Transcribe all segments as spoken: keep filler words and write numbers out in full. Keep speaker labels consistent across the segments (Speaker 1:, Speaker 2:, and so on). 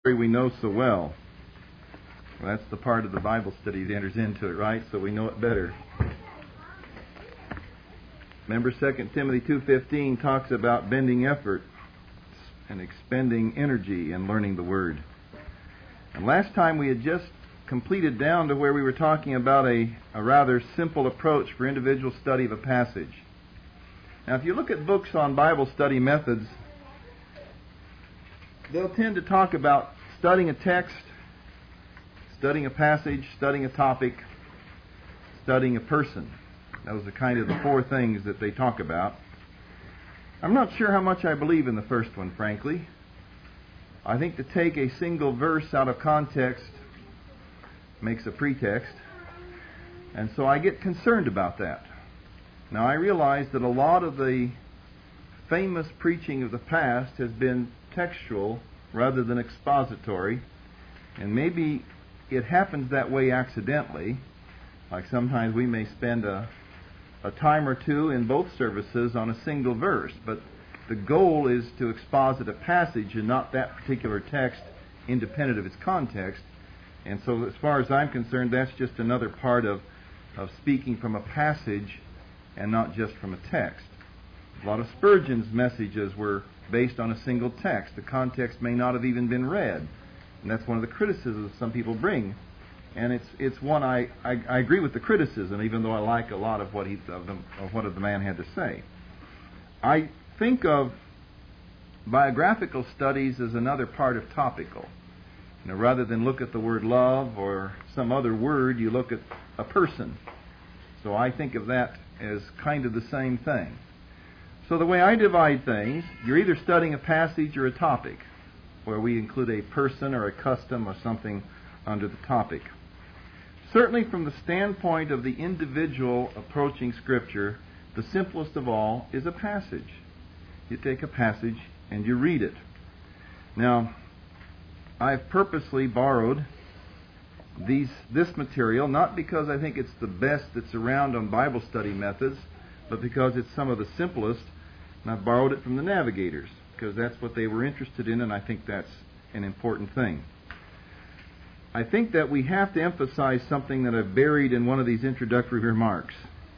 Speaker 1: we know so well. Well, that's the part of the Bible study that enters into it, right? So we know it better. Remember, Second Timothy two fifteen talks about bending effort and expending energy in learning the Word. And last time we had just completed down to where we were talking about a, a rather simple approach for individual study of a passage. Now, if you look at books on Bible study methods, they'll tend to talk about studying a text, studying a passage, studying a topic, studying a person. Those are kind of the four things that they talk about. I'm not sure how much I believe in the first one, frankly. I think to take a single verse out of context makes a pretext, and so I get concerned about that. Now, I realize that a lot of the famous preaching of the past has been textual rather than expository, and maybe it happens that way accidentally. Like sometimes we may spend a, a time or two in both services on a single verse, but the goal is to exposit a passage and not that particular text independent of its context. And so as far as I'm concerned, that's just another part of, of speaking from a passage and not just from a text. A lot of Spurgeon's messages were based on a single text. The context may not have even been read. And that's one of the criticisms some people bring. And it's it's one I, I, I agree with the criticism, even though I like a lot of what he of, the, of what the man had to say. I think of biographical studies as another part of topical. You know, rather than look at the word love or some other word, you look at a person. So I think of that as kind of the same thing. So the way I divide things, you're either studying a passage or a topic, where we include a person or a custom or something under the topic. Certainly from the standpoint of the individual approaching Scripture, the simplest of all is a passage. You take a passage and you read it. Now, I've purposely borrowed these this material, not because I think it's the best that's around on Bible study methods, but because it's some of the simplest, and I've borrowed it from the Navigators, because that's what they were interested in, and I think that's an important thing. I think that we have to emphasize something that I've buried in one of these introductory remarks.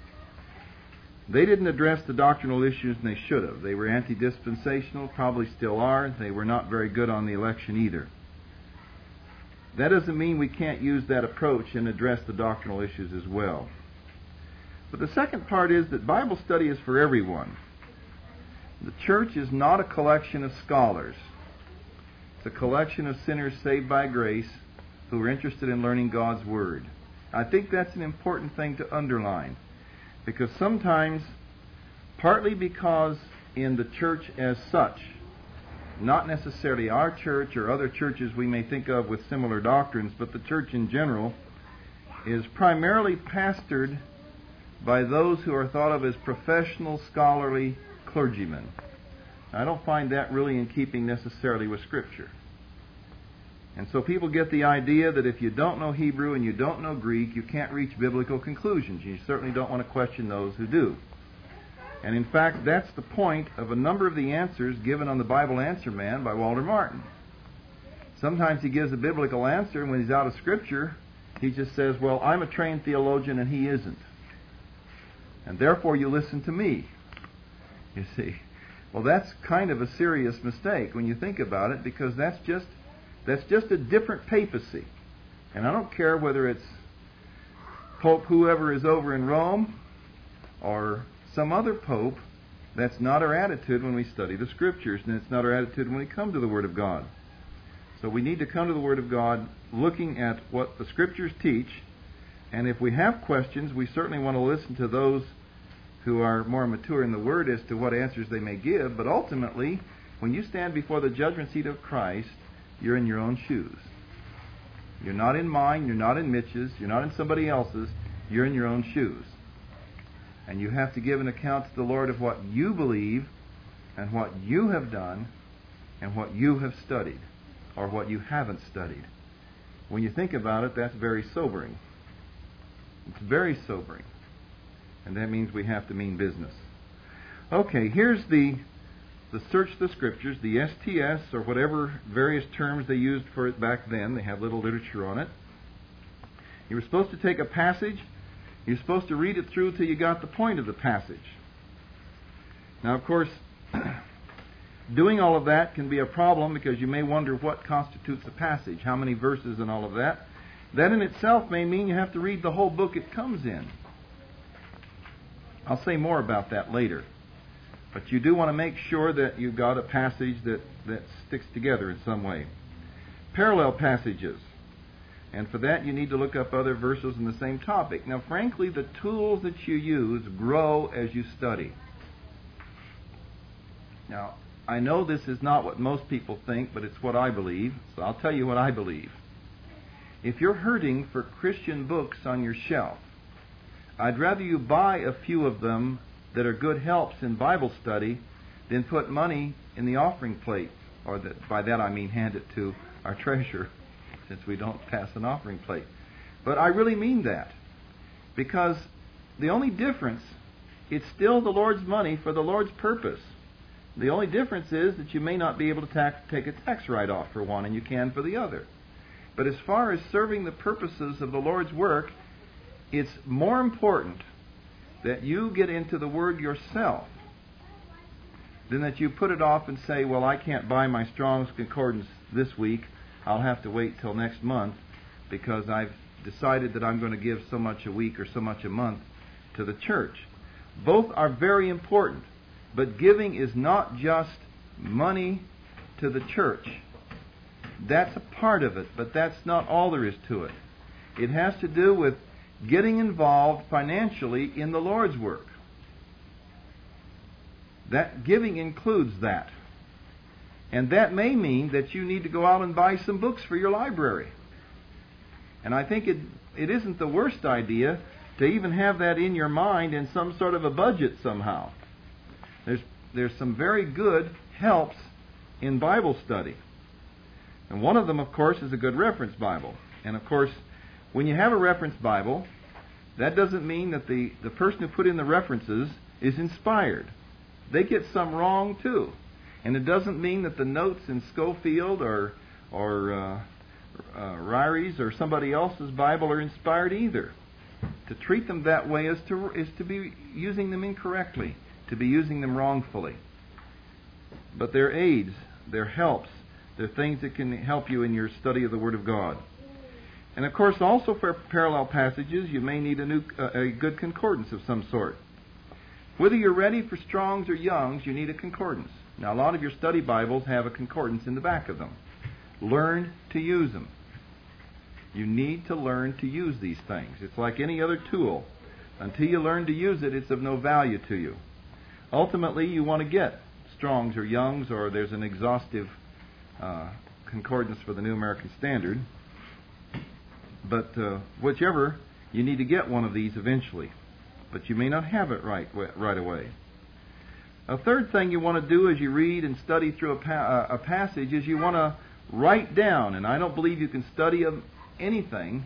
Speaker 1: They didn't address the doctrinal issues, and they should have. They were anti-dispensational, probably still are. They were not very good on the election either. That doesn't mean we can't use that approach and address the doctrinal issues as well. But the second part is that Bible study is for everyone. The church is not a collection of scholars. It's a collection of sinners saved by grace who are interested in learning God's Word. I think that's an important thing to underline, because sometimes, partly because in the church as such, not necessarily our church or other churches we may think of with similar doctrines, but the church in general is primarily pastored by those who are thought of as professional, scholarly clergymen. I don't find that really in keeping necessarily with Scripture. And so people get the idea that if you don't know Hebrew and you don't know Greek, you can't reach biblical conclusions. You certainly don't want to question those who do. And in fact, that's the point of a number of the answers given on the Bible Answer Man by Walter Martin. Sometimes he gives a biblical answer, and when he's out of Scripture, he just says, well, I'm a trained theologian and he isn't. And therefore you listen to me. You see. Well, that's kind of a serious mistake when you think about it, because that's just that's just a different papacy. And I don't care whether it's Pope whoever is over in Rome or some other pope. That's not our attitude when we study the Scriptures, and it's not our attitude when we come to the Word of God. So we need to come to the Word of God looking at what the Scriptures teach, and if we have questions, we certainly want to listen to those who are more mature in the Word as to what answers they may give. But ultimately, when you stand before the judgment seat of Christ, you're in your own shoes. You're not in mine, you're not in Mitch's, you're not in somebody else's, you're in your own shoes. And you have to give an account to the Lord of what you believe and what you have done and what you have studied or what you haven't studied. When you think about it, that's very sobering. It's very sobering. And that means we have to mean business. Okay, here's the the Search the Scriptures, the S T S, or whatever various terms they used for it back then. They have little literature on it. You were supposed to take a passage. You're supposed to read it through till you got the point of the passage. Now, of course, doing all of that can be a problem because you may wonder what constitutes a passage, how many verses and all of that. That in itself may mean you have to read the whole book it comes in. I'll say more about that later. But you do want to make sure that you've got a passage that, that sticks together in some way. Parallel passages. And for that you need to look up other verses in the same topic. Now, frankly, the tools that you use grow as you study. Now, I know this is not what most people think, but it's what I believe, so I'll tell you what I believe. If you're hurting for Christian books on your shelf, I'd rather you buy a few of them that are good helps in Bible study than put money in the offering plate, or that, by that I mean hand it to our treasurer, since we don't pass an offering plate. But I really mean that, because the only difference, it's still the Lord's money for the Lord's purpose. The only difference is that you may not be able to tax, take a tax write-off for one, and you can for the other. But as far as serving the purposes of the Lord's work, it's more important that you get into the Word yourself than that you put it off and say, well, I can't buy my Strong's Concordance this week. I'll have to wait till next month because I've decided that I'm going to give so much a week or so much a month to the church. Both are very important, but giving is not just money to the church. That's a part of it, but that's not all there is to it. It has to do with getting involved financially in the Lord's work. That giving includes that. And that may mean that you need to go out and buy some books for your library. And I think it it isn't the worst idea to even have that in your mind in some sort of a budget somehow. There's there's some very good helps in Bible study. And one of them, of course, is a good reference Bible. And of course, when you have a reference Bible, that doesn't mean that the, the person who put in the references is inspired. They get some wrong too. And it doesn't mean that the notes in Schofield or or uh, uh, Ryrie's or somebody else's Bible are inspired either. To treat them that way is to is to be using them incorrectly, to be using them wrongfully. But they're aids, they're helps, they're things that can help you in your study of the Word of God. And of course, also for parallel passages, you may need a new uh, a good concordance of some sort. Whether you're ready for Strong's or Young's, you need a concordance. Now, a lot of your study Bibles have a concordance in the back of them. Learn to use them. You need to learn to use these things. It's like any other tool. Until you learn to use it, it's of no value to you. Ultimately, you want to get Strong's or Young's, or there's an exhaustive uh, concordance for the New American Standard. But uh, whichever, you need to get one of these eventually. But you may not have it right right away. A third thing you want to do as you read and study through a, pa- a passage is you want to write down. And I don't believe you can study of anything.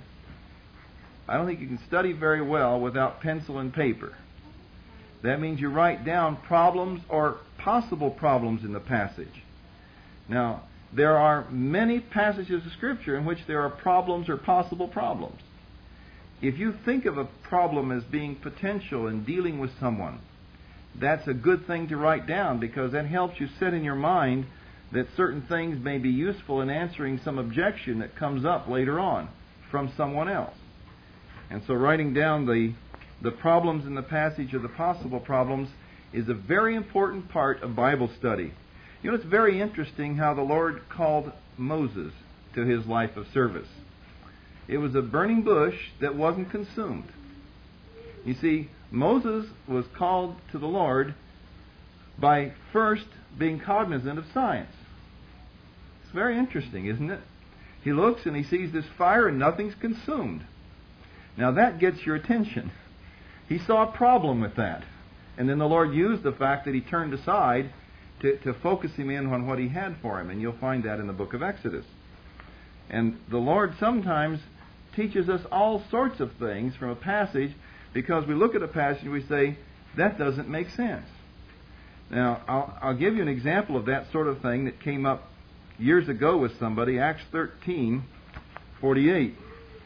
Speaker 1: I don't think you can study very well without pencil and paper. That means you write down problems or possible problems in the passage. Now, there are many passages of Scripture in which there are problems or possible problems. If you think of a problem as being potential in dealing with someone, that's a good thing to write down, because that helps you set in your mind that certain things may be useful in answering some objection that comes up later on from someone else. And so writing down the, the problems in the passage or the possible problems is a very important part of Bible study. You know, it's very interesting how the Lord called Moses to his life of service. It was a burning bush that wasn't consumed. You see, Moses was called to the Lord by first being cognizant of science. It's very interesting, isn't it? He looks and he sees this fire and nothing's consumed. Now that gets your attention. He saw a problem with that. And then the Lord used the fact that he turned aside to, to focus him in on what he had for him. And you'll find that in the book of Exodus. And the Lord sometimes teaches us all sorts of things from a passage, because we look at a passage and we say, that doesn't make sense. Now, I'll, I'll give you an example of that sort of thing that came up years ago with somebody, Acts thirteen forty-eight.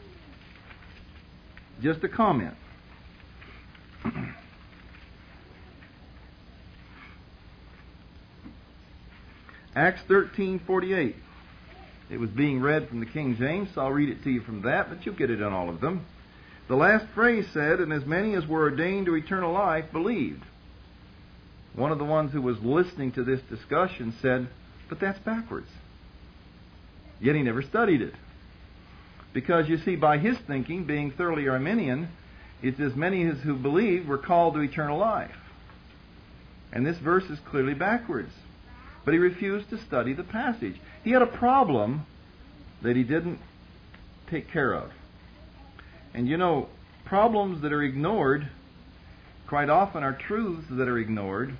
Speaker 1: Just a comment. Acts thirteen forty-eight. It was being read from the King James, so I'll read it to you from that, but you'll get it in all of them. The last phrase said, "And as many as were ordained to eternal life believed." One of the ones who was listening to this discussion said, "But that's backwards." Yet he never studied it. Because, you see, by his thinking, being thoroughly Arminian, it's as many as who believed were called to eternal life. And this verse is clearly backwards. But he refused to study the passage. He had a problem that he didn't take care of. And you know, problems that are ignored quite often are truths that are ignored.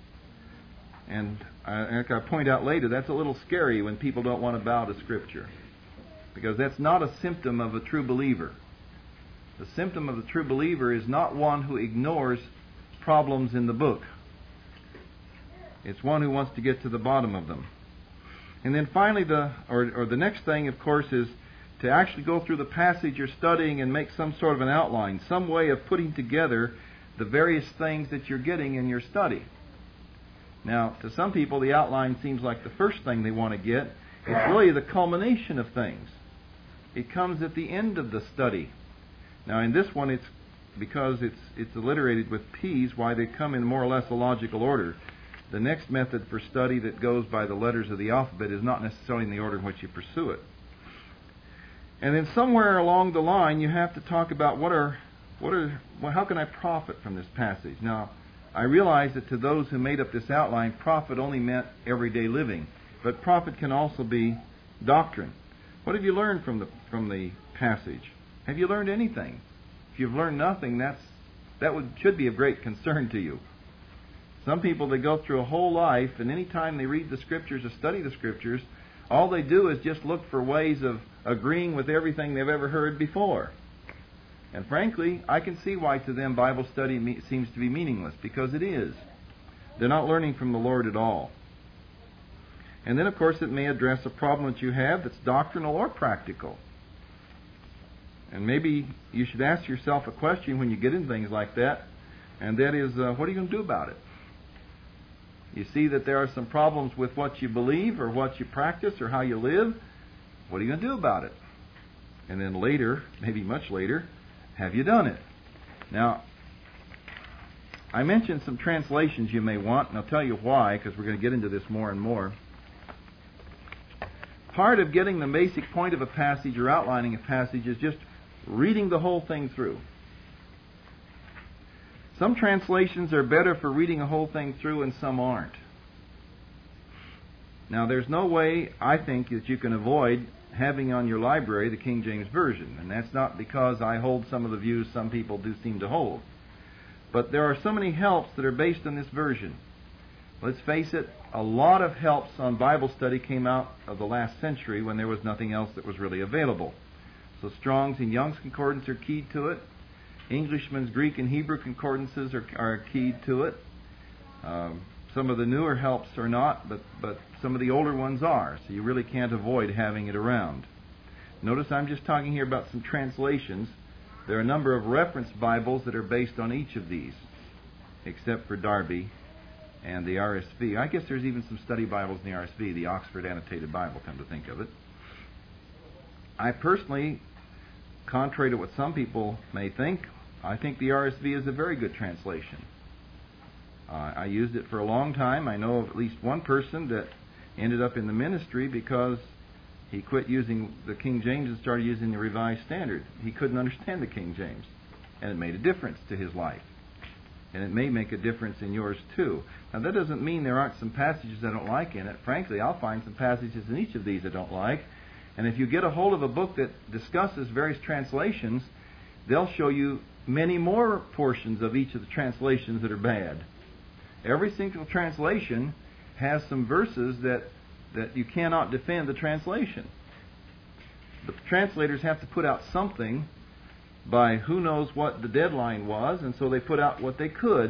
Speaker 1: And I, like I point out later, that's a little scary when people don't want to bow to Scripture. Because that's not a symptom of a true believer. The symptom of a true believer is not one who ignores problems in the book. It's one who wants to get to the bottom of them. And then finally, the or, or the next thing, of course, is to actually go through the passage you're studying and make some sort of an outline, some way of putting together the various things that you're getting in your study. Now, to some people, the outline seems like the first thing they want to get. It's really the culmination of things. It comes at the end of the study. Now, in this one, it's because it's it's alliterated with P's, why they come in more or less a logical order. The next method for study that goes by the letters of the alphabet is not necessarily in the order in which you pursue it. And then somewhere along the line, you have to talk about what are what are well, how can I profit from this passage? Now, I realize that to those who made up this outline, profit only meant everyday living, but profit can also be doctrine. What have you learned from the from the passage? Have you learned anything? If you've learned nothing, that's that would should be of great concern to you. Some people, they go through a whole life, and any time they read the Scriptures or study the Scriptures, all they do is just look for ways of agreeing with everything they've ever heard before. And frankly, I can see why to them Bible study me- seems to be meaningless, because it is. They're not learning from the Lord at all. And then, of course, it may address a problem that you have that's doctrinal or practical. And maybe you should ask yourself a question when you get into things like that, and that is, uh, what are you going to do about it? You see that there are some problems with what you believe or what you practice or how you live. What are you going to do about it? And then later, maybe much later, have you done it? Now, I mentioned some translations you may want, and I'll tell you why, because we're going to get into this more and more. Part of getting the basic point of a passage or outlining a passage is just reading the whole thing through. Some translations are better for reading a whole thing through and some aren't. Now, there's no way, I think, that you can avoid having on your library the King James Version. And that's not because I hold some of the views some people do seem to hold. But there are so many helps that are based on this version. Let's face it, a lot of helps on Bible study came out of the last century when there was nothing else that was really available. So Strong's and Young's Concordance are keyed to it. Englishman's Greek and Hebrew concordances are, are keyed to it. Um, some of the newer helps are not, but, but some of the older ones are, so you really can't avoid having it around. Notice I'm just talking here about some translations. There are a number of reference Bibles that are based on each of these, except for Darby and the R S V. I guess there's even some study Bibles in the R S V, the Oxford Annotated Bible, come to think of it. I personally, contrary to what some people may think, I think the R S V is a very good translation. Uh, I used it for a long time. I know of at least one person that ended up in the ministry because he quit using the King James and started using the Revised Standard. He couldn't understand the King James, and it made a difference to his life. And it may make a difference in yours too. Now, that doesn't mean there aren't some passages I don't like in it. Frankly, I'll find some passages in each of these I don't like. And if you get a hold of a book that discusses various translations, they'll show you many more portions of each of the translations that are bad. Every single translation has some verses that, that you cannot defend the translation. The translators have to put out something by who knows what the deadline was, and so they put out what they could,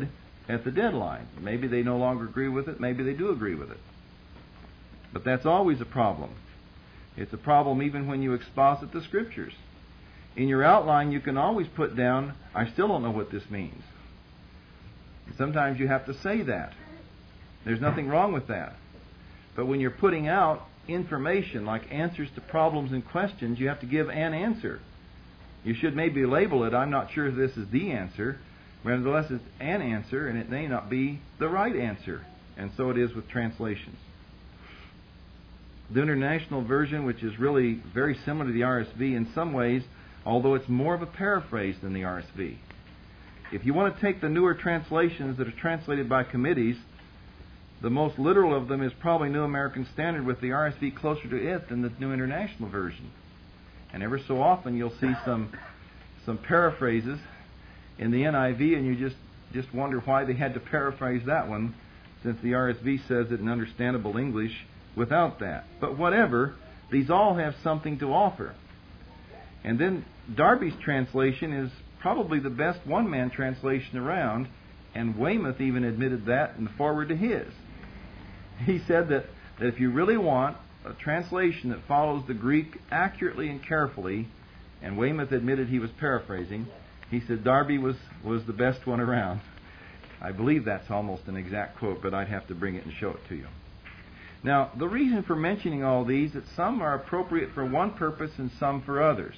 Speaker 1: at the deadline. Maybe they no longer agree with it, maybe they do agree with it. But that's always a problem. It's a problem even when you exposit the Scriptures. In your outline, you can always put down, I still don't know what this means. Sometimes you have to say that. There's nothing wrong with that. But when you're putting out information like answers to problems and questions, you have to give an answer. You should maybe label it, I'm not sure if this is the answer. Nevertheless, it's an answer, and it may not be the right answer. And so it is with translations. The International Version, which is really very similar to the R S V in some ways, although it's more of a paraphrase than the R S V. If you want to take the newer translations that are translated by committees, the most literal of them is probably New American Standard, with the R S V closer to it than the New International Version. And ever so often you'll see some some paraphrases in the N I V, and you just, just wonder why they had to paraphrase that one, since the R S V says it in understandable English without that. But whatever, these all have something to offer. And then Darby's translation is probably the best one-man translation around, and Weymouth even admitted that in the foreword to his. He said that, that if you really want a translation that follows the Greek accurately and carefully, and Weymouth admitted he was paraphrasing, he said Darby was, was the best one around. I believe that's almost an exact quote, but I'd have to bring it and show it to you. Now, the reason for mentioning all these is that some are appropriate for one purpose and some for others.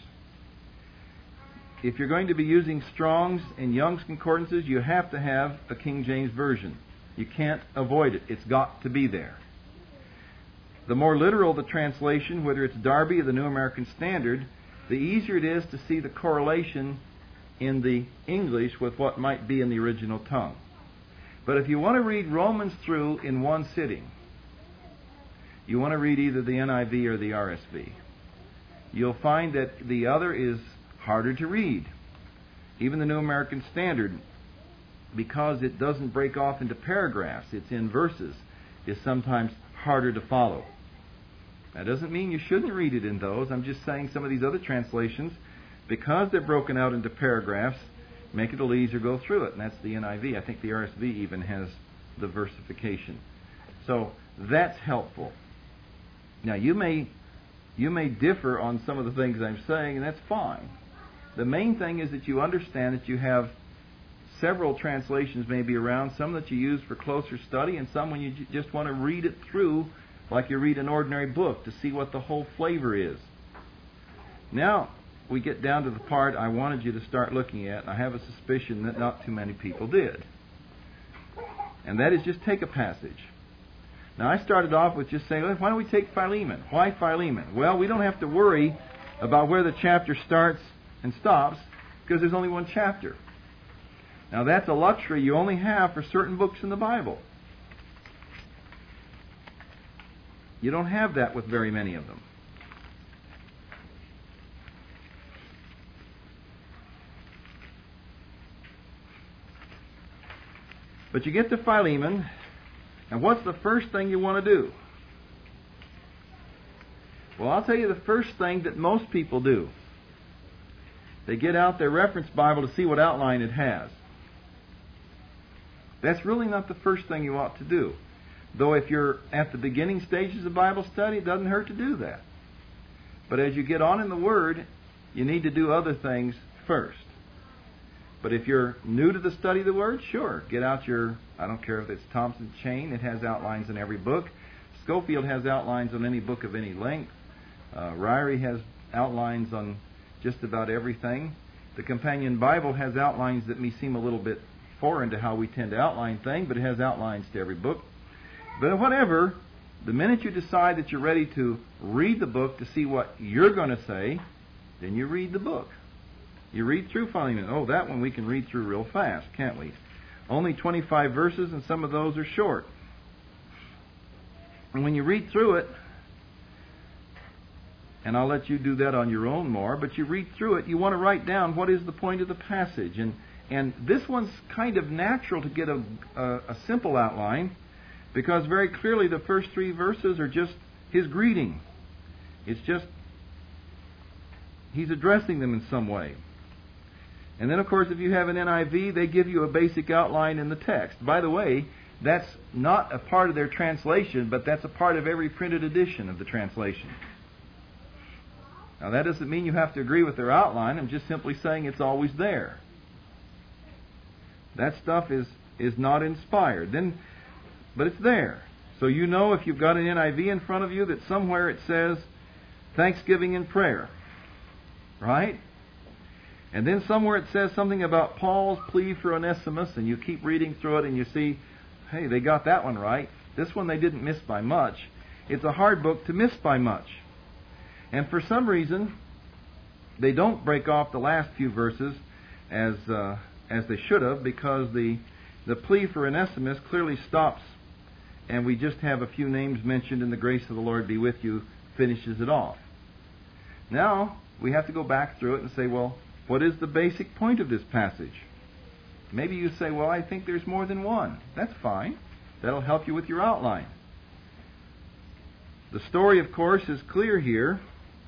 Speaker 1: If you're going to be using Strong's and Young's concordances, you have to have a King James Version. You can't avoid it. It's got to be there. The more literal the translation, whether it's Darby or the New American Standard, the easier it is to see the correlation in the English with what might be in the original tongue. But if you want to read Romans through in one sitting, you want to read either the N I V or the R S V. You'll find that the other is harder to read. Even the New American Standard, because it doesn't break off into paragraphs, it's in verses, is sometimes harder to follow. That doesn't mean you shouldn't read it in those. I'm just saying some of these other translations, because they're broken out into paragraphs, make it a little easier to go through it. And that's the N I V. I think the R S V even has the versification. So that's helpful. Now, you may you may differ on some of the things I'm saying, and that's fine. The main thing is that you understand that you have several translations maybe around, some that you use for closer study, and some when you j- just want to read it through like you read an ordinary book to see what the whole flavor is. Now, we get down to the part I wanted you to start looking at, and I have a suspicion that not too many people did. And that is just take a passage. Now, I started off with just saying, why don't we take Philemon? Why Philemon? Well, we don't have to worry about where the chapter starts and stops, because there's only one chapter. Now, that's a luxury you only have for certain books in the Bible. You don't have that with very many of them. But you get to Philemon, and what's the first thing you want to do? Well, I'll tell you the first thing that most people do. They get out their reference Bible to see what outline it has. That's really not the first thing you ought to do. Though if you're at the beginning stages of Bible study, it doesn't hurt to do that. But as you get on in the Word, you need to do other things first. But if you're new to the study of the Word, sure, get out your, I don't care if it's Thompson Chain, it has outlines in every book. Schofield has outlines on any book of any length. Uh, Ryrie has outlines on just about everything. The Companion Bible has outlines that may seem a little bit foreign to how we tend to outline things, but it has outlines to every book. But whatever, the minute you decide that you're ready to read the book to see what you're going to say, then you read the book. You read through Philemon. Oh, that one we can read through real fast, can't we? Only twenty-five verses, and some of those are short. And when you read through it, and I'll let you do that on your own more, but you read through it, you want to write down what is the point of the passage. And and this one's kind of natural to get a, a, a simple outline, because very clearly the first three verses are just his greeting. It's just, he's addressing them in some way. And then, of course, if you have an N I V, they give you a basic outline in the text. By the way, that's not a part of their translation, but that's a part of every printed edition of the translation. Now, that doesn't mean you have to agree with their outline. I'm just simply saying it's always there. That stuff is, is not inspired. Then, but it's there. So you know if you've got an N I V in front of you that somewhere it says thanksgiving and prayer. Right? And then somewhere it says something about Paul's plea for Onesimus, and you keep reading through it and you see, hey, they got that one right. This one they didn't miss by much. It's a hard book to miss by much. And for some reason, they don't break off the last few verses as uh, as they should have, because the the plea for Onesimus clearly stops, and we just have a few names mentioned, and the grace of the Lord be with you finishes it off. Now, we have to go back through it and say, well, what is the basic point of this passage? Maybe you say, well, I think there's more than one. That's fine. That'll help you with your outline. The story, of course, is clear here.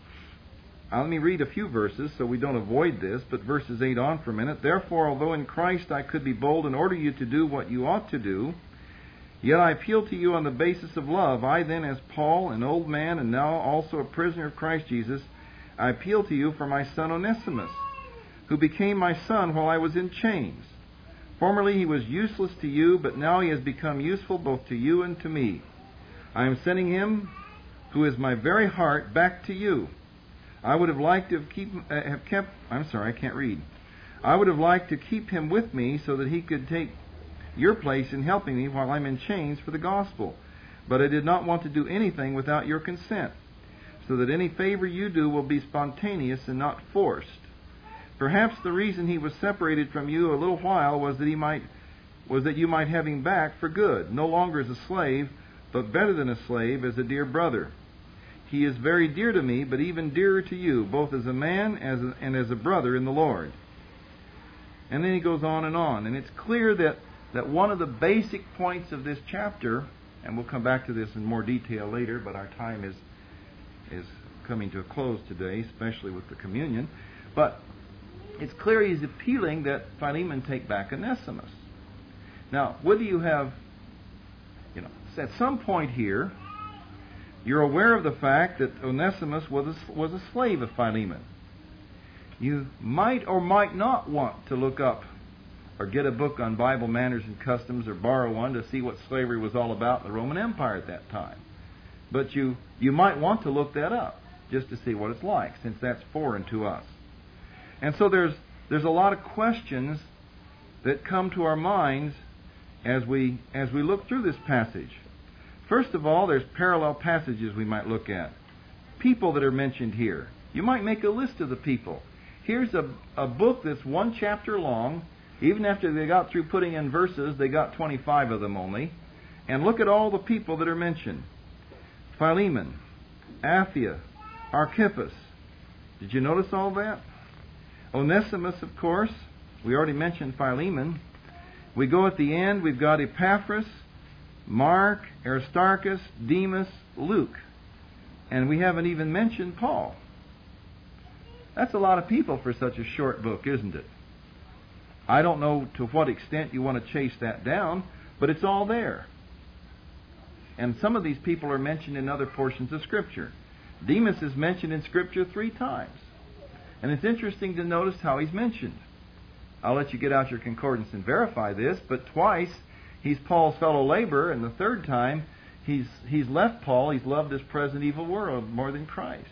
Speaker 1: Now, let me read a few verses so we don't avoid this, but verses eight on for a minute. Therefore, although in Christ I could be bold and order you to do what you ought to do, yet I appeal to you on the basis of love. I then, as Paul, an old man and now also a prisoner of Christ Jesus, I appeal to you for my son Onesimus, who became my son while I was in chains. Formerly he was useless to you, but now he has become useful both to you and to me. I am sending him, who is my very heart, back to you. I would have liked to have, keep, uh, have kept... I'm sorry, I can't read. I would have liked to keep him with me so that he could take your place in helping me while I'm in chains for the gospel. But I did not want to do anything without your consent, so that any favor you do will be spontaneous and not forced. Perhaps the reason he was separated from you a little while was that he might was that you might have him back for good, no longer as a slave, but better than a slave, as a dear brother. He is very dear to me, but even dearer to you, both as a man as a, and as a brother in the Lord. And then he goes on and on. And it's clear that, that one of the basic points of this chapter, and we'll come back to this in more detail later, but our time is, is coming to a close today, especially with the communion. But it's clear he's appealing that Philemon take back Onesimus. Now, whether you have, you know, at some point here, you're aware of the fact that Onesimus was a, was a slave of Philemon. You might or might not want to look up or get a book on Bible manners and customs or borrow one to see what slavery was all about in the Roman Empire at that time. But you, you might want to look that up just to see what it's like, since that's foreign to us. And so there's there's a lot of questions that come to our minds as we as we look through this passage. First of all, there's parallel passages we might look at. People that are mentioned here. You might make a list of the people. Here's a, a book that's one chapter long. Even after they got through putting in verses, they got twenty-five of them only. And look at all the people that are mentioned. Philemon, Apphia, Archippus. Did you notice all that? Onesimus, of course. We already mentioned Philemon. We go at the end, we've got Epaphras, Mark, Aristarchus, Demas, Luke. And we haven't even mentioned Paul. That's a lot of people for such a short book, isn't it? I don't know to what extent you want to chase that down, but it's all there. And some of these people are mentioned in other portions of Scripture. Demas is mentioned in Scripture three times. And it's interesting to notice how he's mentioned. I'll let you get out your concordance and verify this, but twice he's Paul's fellow laborer, and the third time he's he's left Paul. He's loved this present evil world more than Christ.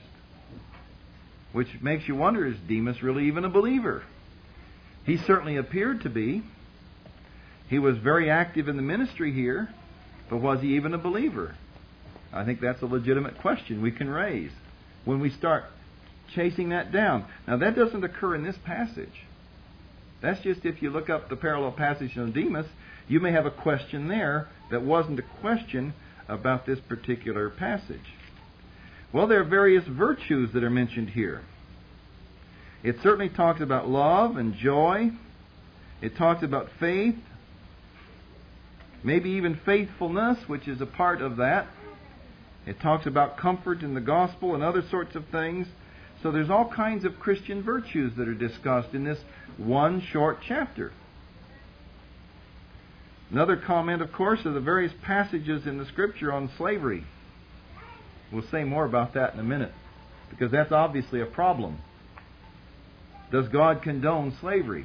Speaker 1: Which makes you wonder, is Demas really even a believer? He certainly appeared to be. He was very active in the ministry here, but was he even a believer? I think that's a legitimate question we can raise when we start chasing that down. Now, that doesn't occur in this passage. That's just if you look up the parallel passage on Demas, you may have a question there that wasn't a question about this particular passage. Well, there are various virtues that are mentioned here. It certainly talks about love and joy. It talks about faith, maybe even faithfulness, which is a part of that. It talks about comfort in the gospel and other sorts of things. So there's all kinds of Christian virtues that are discussed in this one short chapter. Another comment, of course, are the various passages in the Scripture on slavery. We'll say more about that in a minute, because that's obviously a problem. Does God condone slavery?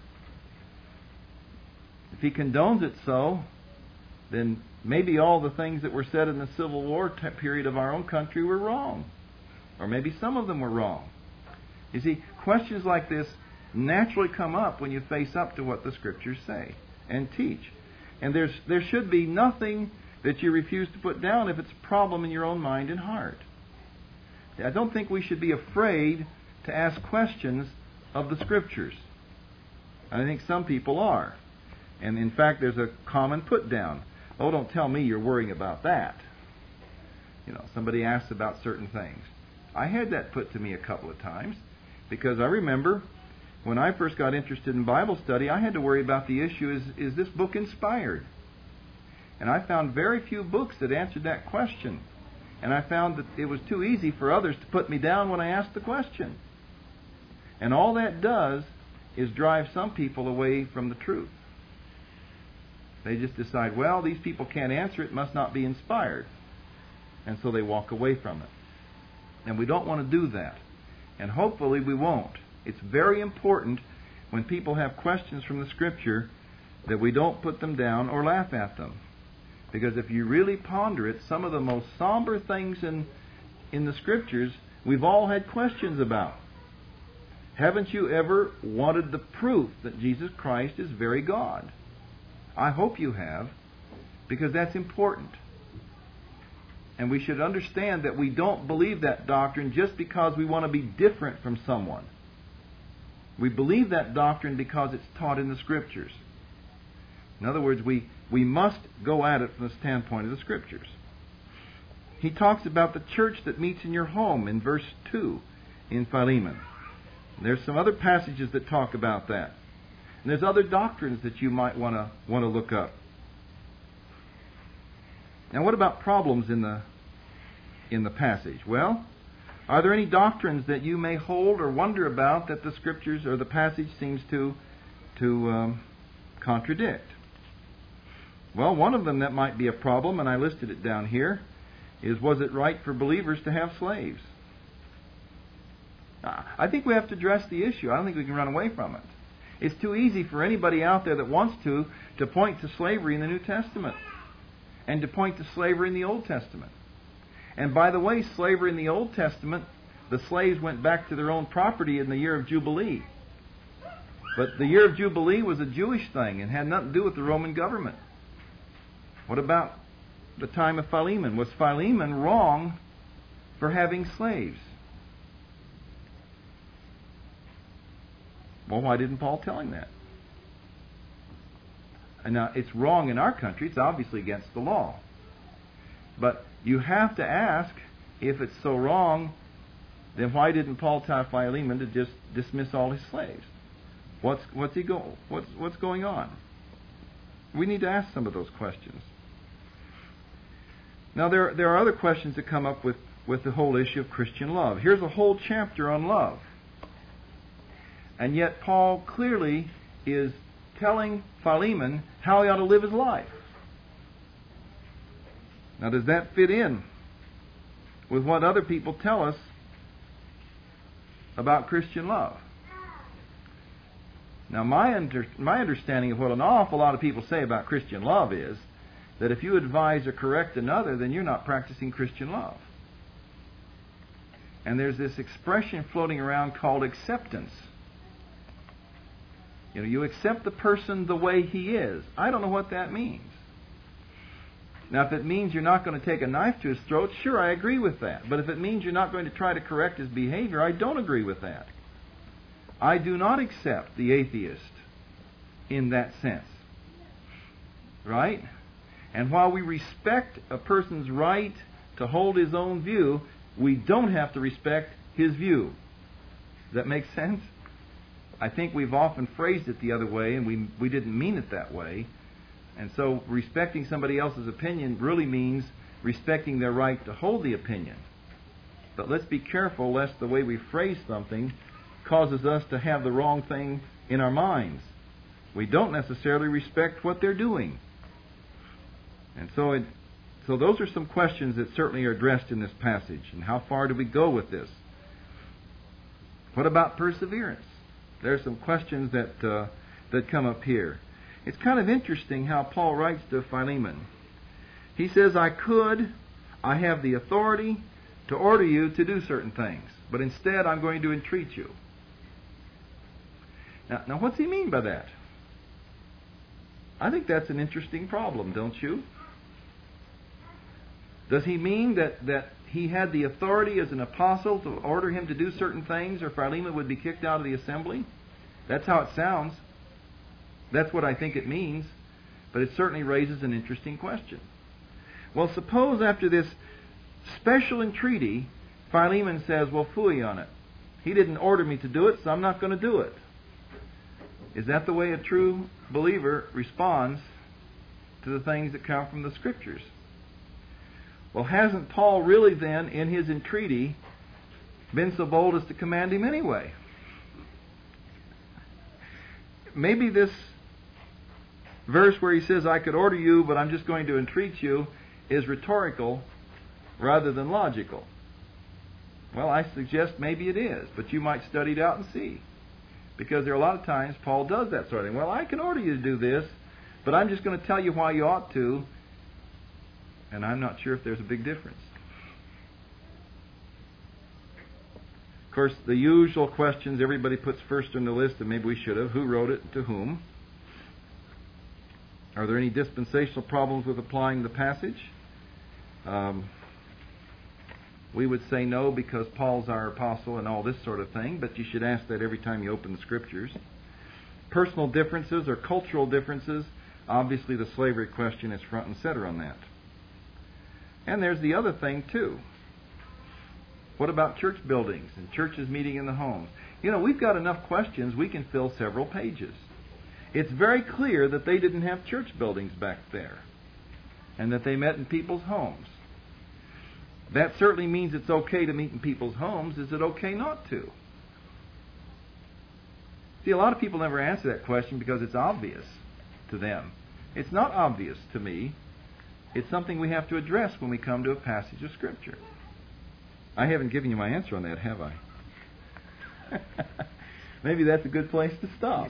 Speaker 1: If He condones it so, then maybe all the things that were said in the Civil War t- period of our own country were wrong. Or maybe some of them were wrong. You see, questions like this naturally come up when you face up to what the Scriptures say and teach. And there's there should be nothing that you refuse to put down if it's a problem in your own mind and heart. I don't think we should be afraid to ask questions of the Scriptures. I think some people are. And in fact, there's a common put down. Oh, don't tell me you're worrying about that. You know, somebody asks about certain things. I had that put to me a couple of times, because I remember when I first got interested in Bible study, I had to worry about the issue, is, is this book inspired? And I found very few books that answered that question. And I found that it was too easy for others to put me down when I asked the question. And all that does is drive some people away from the truth. They just decide, well, these people can't answer it, must not be inspired. And so they walk away from it. And we don't want to do that. And hopefully we won't. It's very important when people have questions from the Scripture that we don't put them down or laugh at them. Because if you really ponder it, some of the most somber things in, in the Scriptures we've all had questions about. Haven't you ever wanted the proof that Jesus Christ is very God? I hope you have, because that's important. And we should understand that we don't believe that doctrine just because we want to be different from someone. We believe that doctrine because it's taught in the Scriptures. In other words, we, we must go at it from the standpoint of the Scriptures. He talks about the church that meets in your home in verse two in Philemon. There's some other passages that talk about that. And there's other doctrines that you might want to want to look up. Now, what about problems in the in the passage? Well, are there any doctrines that you may hold or wonder about that the Scriptures or the passage seems to to um, contradict? Well, one of them that might be a problem, and I listed it down here, is, was it right for believers to have slaves? I think we have to address the issue. I don't think we can run away from it. It's too easy for anybody out there that wants to to point to slavery in the New Testament and to point to slavery in the Old Testament. And by the way, slavery in the Old Testament, the slaves went back to their own property in the year of Jubilee. But the year of Jubilee was a Jewish thing and had nothing to do with the Roman government. What about the time of Philemon? Was Philemon wrong for having slaves? Well, why didn't Paul tell him that? And now, it's wrong in our country. It's obviously against the law. But you have to ask, if it's so wrong, then why didn't Paul tell Philemon to just dismiss all his slaves? What's what's he go? What's what's going on? We need to ask some of those questions. Now, there there are other questions that come up with, with the whole issue of Christian love. Here's a whole chapter on love. And yet Paul clearly is telling Philemon how he ought to live his life. Now, does that fit in with what other people tell us about Christian love? Now, my under, my understanding of what an awful lot of people say about Christian love is that if you advise or correct another, then you're not practicing Christian love. And there's this expression floating around called acceptance. You know, you accept the person the way he is. I don't know what that means. Now, if it means you're not going to take a knife to his throat, sure, I agree with that. But if it means you're not going to try to correct his behavior, I don't agree with that. I do not accept the atheist in that sense. Right? And while we respect a person's right to hold his own view, we don't have to respect his view. Does that make sense? I think we've often phrased it the other way, and we we didn't mean it that way. And so respecting somebody else's opinion really means respecting their right to hold the opinion. But let's be careful lest the way we phrase something causes us to have the wrong thing in our minds. We don't necessarily respect what they're doing. And so it, so those are some questions that certainly are addressed in this passage. And how far do we go with this? What about perseverance? There are some questions that uh, that come up here. It's kind of interesting how Paul writes to Philemon. He says, I could, I have the authority to order you to do certain things, but instead I'm going to entreat you. Now, now what's he mean by that? I think that's an interesting problem, don't you? Does he mean that, that he had the authority as an apostle to order him to do certain things, or Philemon would be kicked out of the assembly? That's how it sounds. That's what I think it means, but it certainly raises an interesting question. Well, suppose after this special entreaty, Philemon says, well, phooey on it. He didn't order me to do it, so I'm not going to do it. Is that the way a true believer responds to the things that come from the Scriptures? Well, hasn't Paul really then, in his entreaty, been so bold as to command him anyway? Maybe this verse where he says, I could order you, but I'm just going to entreat you, is rhetorical rather than logical. Well, I suggest maybe it is, but you might study it out and see. Because there are a lot of times Paul does that sort of thing. Well, I can order you to do this, but I'm just going to tell you why you ought to, and I'm not sure if there's a big difference. Of course, the usual questions everybody puts first on the list, and maybe we should have, who wrote it and to whom? Are there any dispensational problems with applying the passage? Um, we would say no, because Paul's our apostle and all this sort of thing, but you should ask that every time you open the Scriptures. Personal differences or cultural differences, obviously the slavery question is front and center on that. And there's the other thing, too. What about church buildings and churches meeting in the homes? You know, we've got enough questions, we can fill several pages. It's very clear that they didn't have church buildings back there, and that they met in people's homes. That certainly means it's okay to meet in people's homes. Is it okay not to? See, a lot of people never answer that question because it's obvious to them. It's not obvious to me. It's something we have to address when we come to a passage of Scripture. I haven't given you my answer on that, have I? Maybe that's a good place to stop.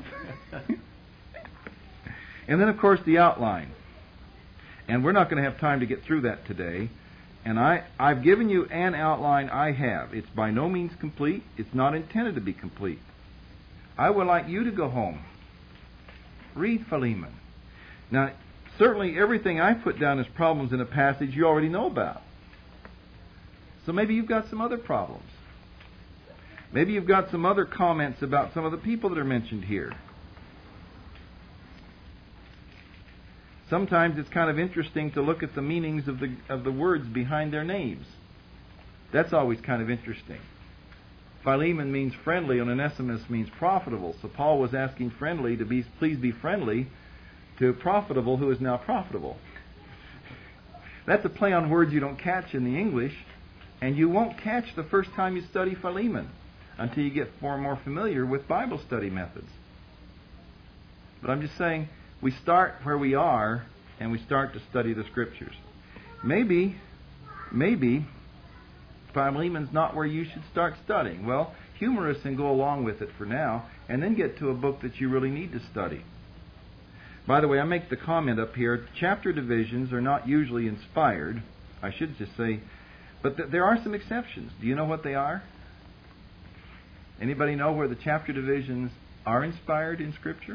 Speaker 1: And then, of course, the outline. And we're not going to have time to get through that today. And I, I've given you an outline I have. It's by no means complete. It's not intended to be complete. I would like you to go home. Read Philemon. Now, certainly everything I put down as problems in a passage you already know about. So maybe you've got some other problems. Maybe you've got some other comments about some of the people that are mentioned here. Sometimes it's kind of interesting to look at the meanings of the of the words behind their names. That's always kind of interesting. Philemon means friendly, and Onesimus means profitable. So Paul was asking friendly to be, please be friendly to profitable, who is now profitable. That's a play on words you don't catch in the English, and you won't catch the first time you study Philemon until you get more and more familiar with Bible study methods. But I'm just saying, we start where we are, and we start to study the Scriptures. Maybe, maybe, Philemon's not where you should start studying. Well, humorists can go along with it for now, and then get to a book that you really need to study. By the way, I make the comment up here, chapter divisions are not usually inspired. I should just say, but th- there are some exceptions. Do you know what they are? Anybody know where the chapter divisions are inspired in Scripture?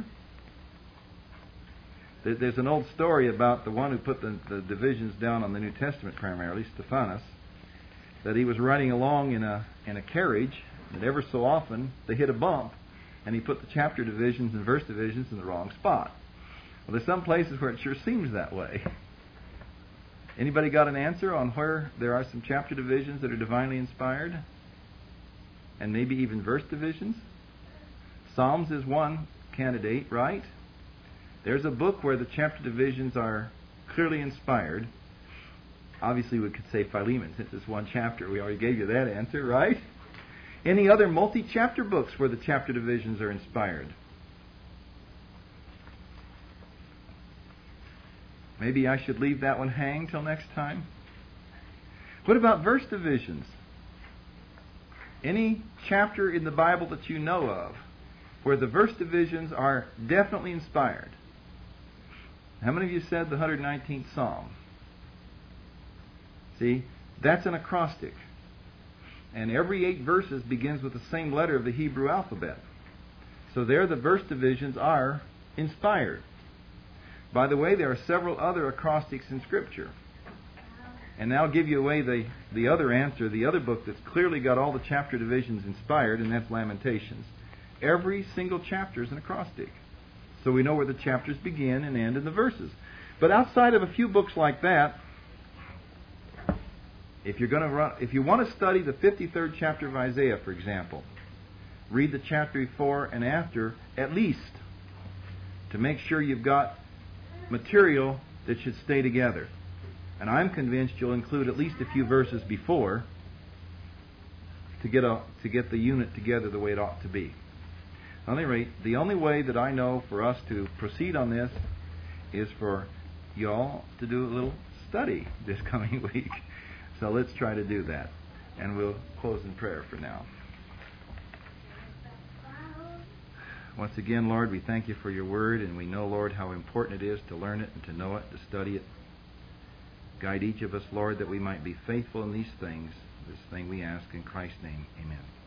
Speaker 1: There's an old story about the one who put the, the divisions down on the New Testament primarily, Stephanus, that he was riding along in a in a carriage, and ever so often they hit a bump, and he put the chapter divisions and verse divisions in the wrong spot. Well, there's some places where it sure seems that way. Anybody got an answer on where there are some chapter divisions that are divinely inspired? And maybe even verse divisions? Psalms is one candidate, right? There's a book where the chapter divisions are clearly inspired. Obviously, we could say Philemon, since it's one chapter. We already gave you that answer, right? Any other multi-chapter books where the chapter divisions are inspired? Maybe I should leave that one hang till next time. What about verse divisions? Any chapter in the Bible that you know of where the verse divisions are definitely inspired? How many of you said the one hundred nineteenth Psalm? See, that's an acrostic. And every eight verses begins with the same letter of the Hebrew alphabet. So there the verse divisions are inspired. By the way, there are several other acrostics in Scripture. And I'll give you away the, the other answer, the other book that's clearly got all the chapter divisions inspired, and that's Lamentations. Every single chapter is an acrostic. So we know where the chapters begin and end in the verses. But outside of a few books like that, if you're going to run, if you want to study the fifty-third chapter of Isaiah, for example, read the chapter before and after at least to make sure you've got material that should stay together. And I'm convinced you'll include at least a few verses before to get a to get the unit together the way it ought to be. At any rate, the only way that I know for us to proceed on this is for y'all to do a little study this coming week. So let's try to do that. And we'll close in prayer for now. Once again, Lord, we thank you for your word, and we know, Lord, how important it is to learn it and to know it, to study it. Guide each of us, Lord, that we might be faithful in these things. This thing we ask in Christ's name. Amen.